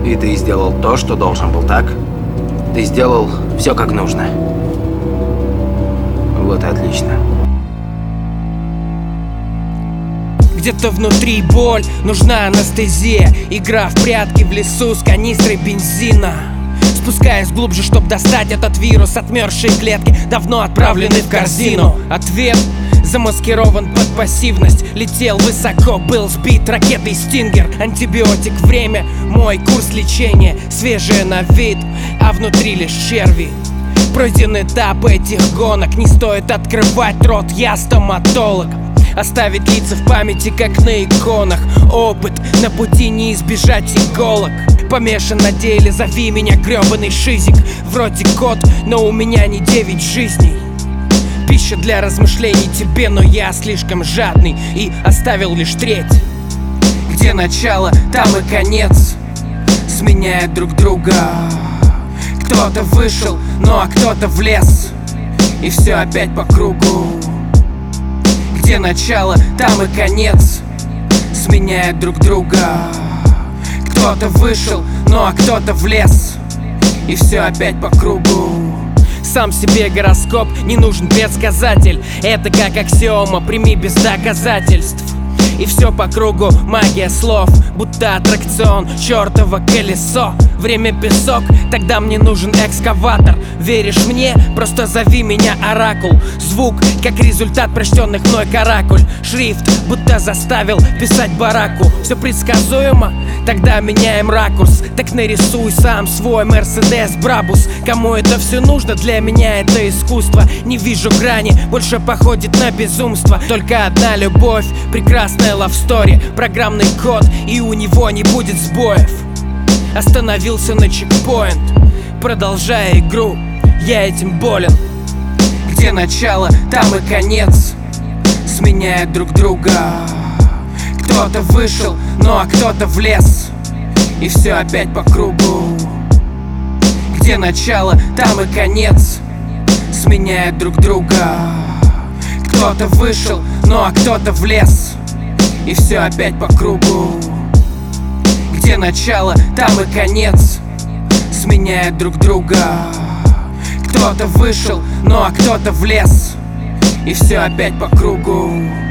И ты сделал то, что должен был, так? Ты сделал все как нужно. Вот и отлично. Где-то внутри боль, нужна анестезия. Игра в прятки в лесу с канистрой бензина. Спускаясь глубже, чтоб достать этот вирус. Отмерзшие клетки давно отправлены в корзину. Ответ замаскирован под пассивность. Летел высоко, был сбит ракетой Стингер. Антибиотик, время, мой курс лечения. Свежее на вид, а внутри лишь черви. Пройден этап этих гонок. Не стоит открывать рот, я стоматолог. Оставить лица в памяти, как на иконах. Опыт, на пути не избежать иголок. Помешан на деле, зови меня грёбаный шизик. Вроде кот, но у меня не 9 жизней. Пища для размышлений тебе, но я слишком жадный и оставил лишь треть. Где начало, там и конец сменяют друг друга. Кто-то вышел, ну а кто-то влез, и все опять по кругу. Где начало, там и конец сменяют друг друга. Кто-то вышел, ну а кто-то влез, и все опять по кругу. Сам себе гороскоп, не нужен предсказатель. Это как аксиома, прими без доказательств. И все по кругу, магия слов, будто аттракцион, чертово колесо. Время песок, тогда мне нужен экскаватор. Веришь мне? Просто зови меня оракул. Звук, как результат прочтенных мной каракуль. Шрифт, будто заставил писать бараку. Все предсказуемо? Тогда меняем ракурс. Так нарисуй сам свой Мерседес Брабус. Кому это все нужно? Для меня это искусство. Не вижу грани, больше походит на безумство. Только одна любовь, прекрасная love story. Программный код, и у него не будет сбоев. Остановился на чекпоинт, продолжая игру, я этим болен. Где начало, там и конец сменяют друг друга. Кто-то вышел, ну а кто-то влез, и все опять по кругу. Где начало, там и конец сменяют друг друга. Кто-то вышел, ну а кто-то влез, и все опять по кругу. Где начало, там и конец сменяют друг друга. Кто-то вышел, ну а кто-то влез, и все опять по кругу.